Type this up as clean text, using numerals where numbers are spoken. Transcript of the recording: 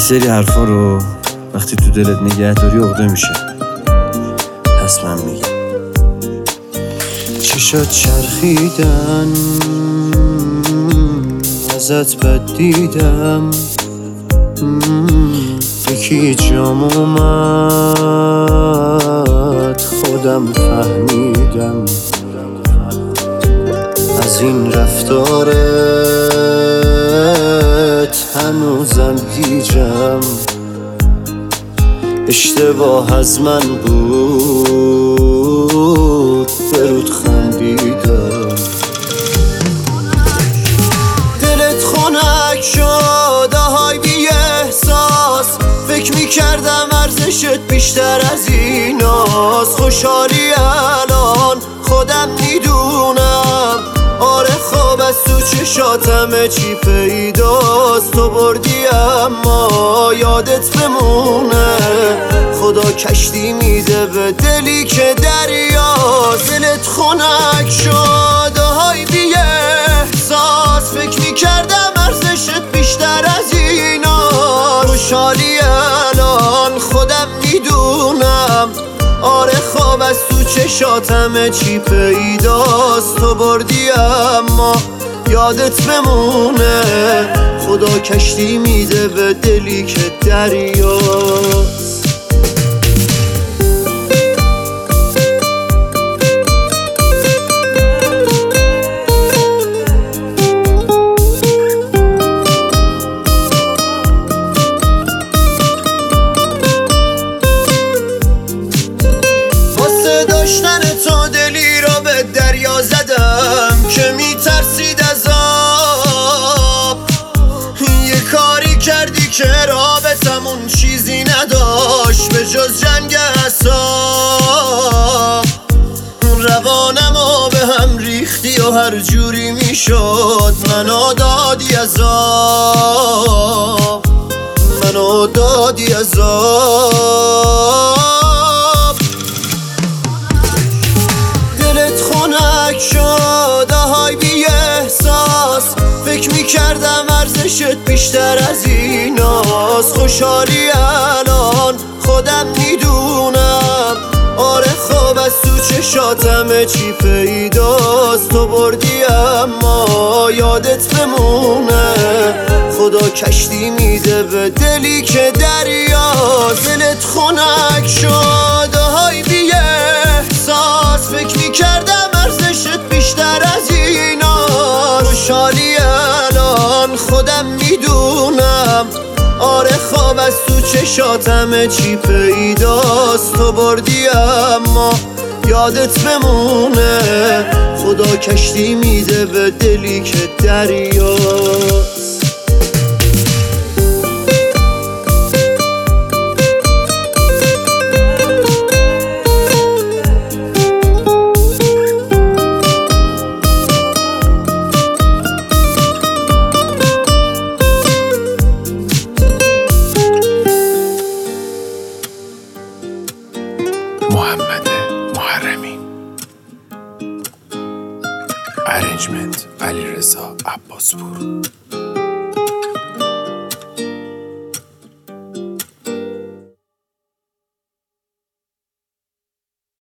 سری حرفا رو وقتی تو دلت نگه داری عقده میشه. پس من میگم چشات چرخیدن، ازت بد دیدم، یکی جام اومد خودم فهمیدم، از این رفتارت هنوزم گیجم، اشتباه از من بود برود خندیدم. دلت خنک شد آهای بی احساس، فکر میکردم ارزشت بیشتر از ایناست. خوشحالی الان خودم میدونم، آره خواب از تو چشاتمه چی پیداست. تو بردی اما یادت بمونه، خدا کشتی میده به دلی که دریاست. دلت خنک شد آهای بی احساس، فکر میکردم ارزشت بیشتر از ایناست. خوشحالی الان خودم میدونم، آره خواب از تو چشاتمه چی پیداست. تو بردی اما یادت بمونه، خدا کشتی میده به دلی که دریاست. داشتن تو دلی را به دریا زدم که میترسید از آب. یه کاری کردی که رابطمون چیزی نداشت به جز جنگ اعصاب. روانمو به هم ریختی و هر جوری میشد منو دادی عذاب، منو دادی عذاب. خنک شد آهای بی احساس، فکر میکردم ارزشت بیشتر از ایناست. خوشحالی الان خودم میدونم، آره خواب از تو چشاتمه چی پیداست. تو بردی اما یادت بمونه، خدا کشتی میده به دلی که دریاست. دلت خنک شد آهای بی احساس، فکر میکردم ارزشت بیشتر از ایناست. خوشحالی الان خودم میدونم، آره خواب از تو چشاتمه چی پیداست. تو بردی اما یادت بمونه، خدا کشتی میده به دلی که دریاست. محمد محرمی. ارنجمنت علیرضا عباسپور.